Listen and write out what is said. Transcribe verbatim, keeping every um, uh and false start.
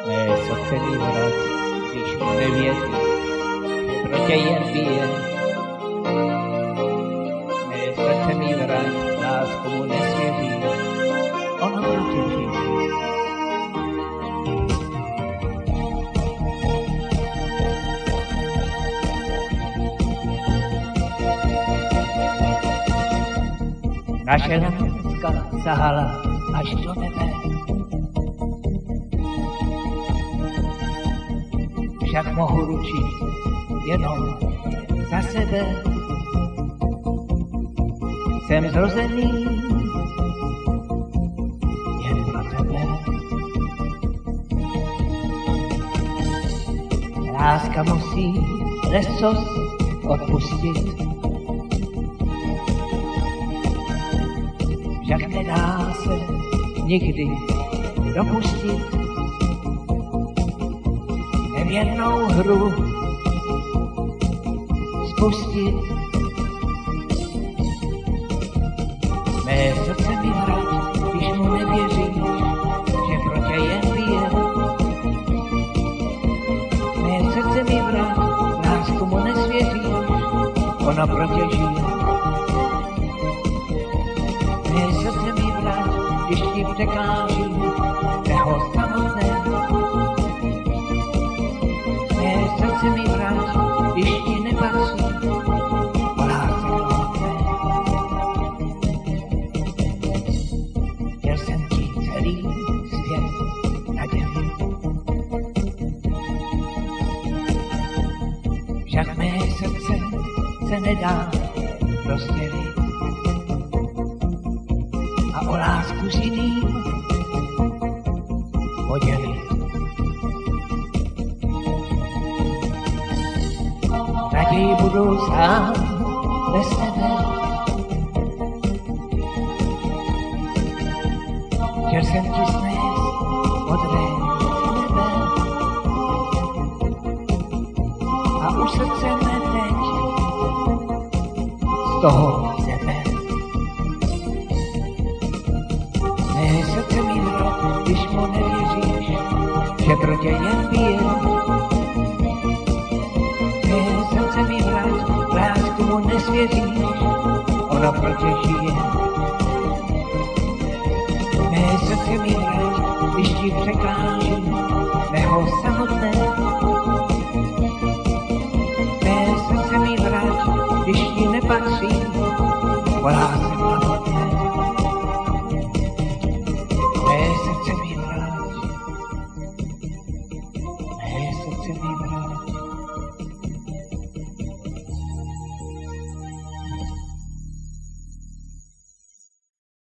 Mé srdce mi vrať, když mu nevěří, že pro tě jen bije. Mé srdce mi vrať, lásku mu nesvěří, ono pro tě žije. Naše láska sahala až do nebe. Však mohu ručit jenom za sebe. Jsem zrozený jen pro tebe. Láska musí lecos odpustit. Však nedá se nikdy dopustit nevěrnou hru spustit. Mé srdce mi vrať, když mu nevěříš, že pro tě jen bije. Mé srdce mi vrať, lásku mu nesvěříš, ono pro tě žije. Mé srdce mi vrať, když ti překáží jeho samotné. Mé srdce mi vrať, když ti nepatří o lásce hlavné. Chtěl jsem ti celý svět nadělit. Však mé srdce se nedá rozdělit. A o lásku s jiným podělit. Raději budu sám bez tebe. Chtěl jsem ti snést modré nebe. A už srdce mé teď z toho sebe. Mé srdce mi vrať, když mu nevěříš, že pro tě jen bije. Mé srdce mi vrať, lásku mu nesvěříš, ono pro tě žije. Mé srdce mi vrať, když ti překáží mého samotné. Mé srdce mi vrať, když ti nepatří o lásce hlavné. Mé srdce mi vrať, mé srdce mi vrať.